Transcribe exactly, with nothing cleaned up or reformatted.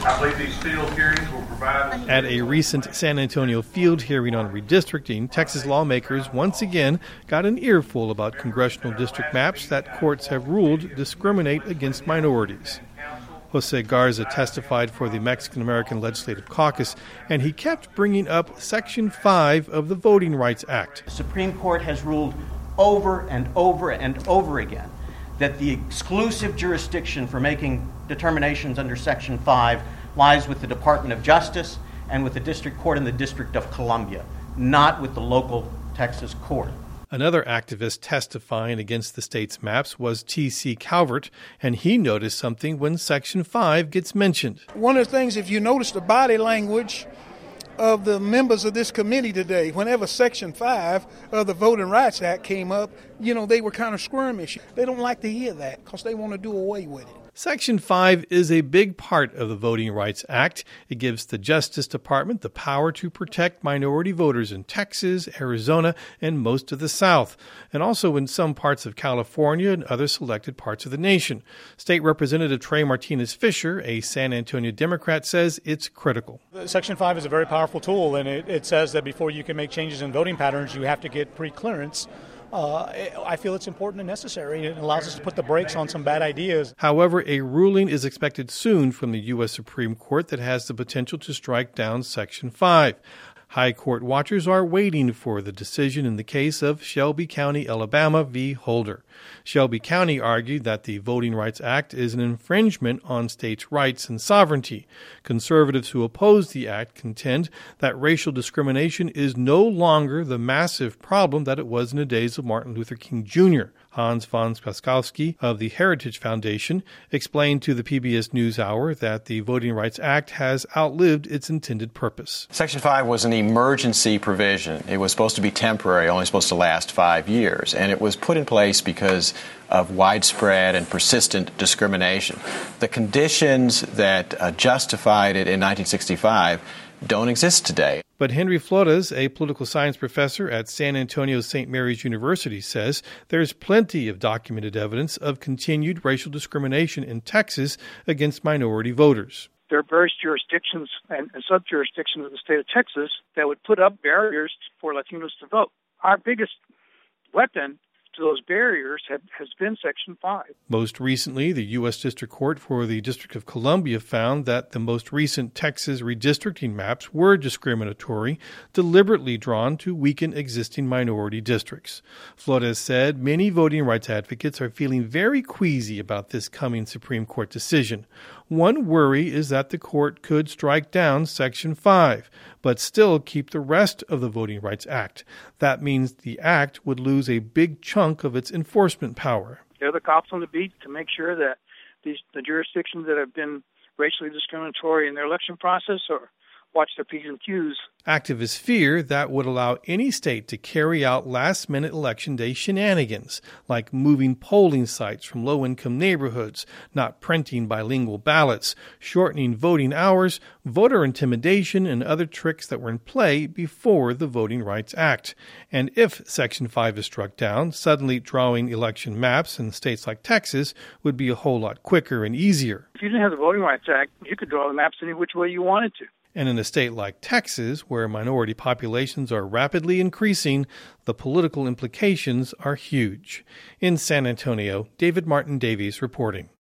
I believe these field hearings will provide... At a recent San Antonio field hearing on redistricting, Texas lawmakers once again got an earful about congressional district maps that courts have ruled discriminate against minorities. Jose Garza testified for the Mexican-American Legislative Caucus, and he kept bringing up Section five of the Voting Rights Act. The Supreme Court has ruled over and over and over again that the exclusive jurisdiction for making determinations under Section five lies with the Department of Justice and with the District Court in the District of Columbia, not with the local Texas court. Another activist testifying against the state's maps was T C Calvert, and he noticed something when Section five gets mentioned. One of the things, if you notice the body language of the members of this committee today, whenever Section five of the Voting Rights Act came up, you know, they were kind of squirmish. They don't like to hear that because they want to do away with it. Section five is a big part of the Voting Rights Act. It gives the Justice Department the power to protect minority voters in Texas, Arizona, and most of the South, and also in some parts of California and other selected parts of the nation. State Representative Trey Martinez Fisher, a San Antonio Democrat, says it's critical. Section five is a very powerful tool, and it, it says that before you can make changes in voting patterns, you have to get pre-clearance. Uh, I feel it's important and necessary. It allows us to put the brakes on some bad ideas. However, a ruling is expected soon from the U S Supreme Court that has the potential to strike down Section five. High court watchers are waiting for the decision in the case of Shelby County, Alabama v. Holder. Shelby County argued that the Voting Rights Act is an infringement on states' rights and sovereignty. Conservatives who oppose the act contend that racial discrimination is no longer the massive problem that it was in the days of Martin Luther King Junior Hans von Spassky of the Heritage Foundation explained to the P B S NewsHour that the Voting Rights Act has outlived its intended purpose. Section five was an emergency provision. It was supposed to be temporary, only supposed to last five years, and it was put in place because of widespread and persistent discrimination. The conditions that uh, justified it in nineteen sixty-five don't exist today. But Henry Flores, a political science professor at San Antonio Saint Mary's University, says there's plenty of documented evidence of continued racial discrimination in Texas against minority voters. There are various jurisdictions and, and sub-jurisdictions of the state of Texas that would put up barriers for Latinos to vote. Our biggest weapon to those barriers have, has been Section five. Most recently, the U S District Court for the District of Columbia found that the most recent Texas redistricting maps were discriminatory, deliberately drawn to weaken existing minority districts. Flores said many voting rights advocates are feeling very queasy about this coming Supreme Court decision. One worry is that the court could strike down Section five, but still keep the rest of the Voting Rights Act. That means the act would lose a big chunk of its enforcement power. They're the cops on the beat to make sure that these the jurisdictions that have been racially discriminatory in their election process or watch their P's and Q's. Activists fear that would allow any state to carry out last-minute election day shenanigans, like moving polling sites from low-income neighborhoods, not printing bilingual ballots, shortening voting hours, voter intimidation, and other tricks that were in play before the Voting Rights Act. And if Section five is struck down, suddenly drawing election maps in states like Texas would be a whole lot quicker and easier. If you didn't have the Voting Rights Act, you could draw the maps any which way you wanted to. And in a state like Texas, where minority populations are rapidly increasing, the political implications are huge. In San Antonio, David Martin Davies reporting.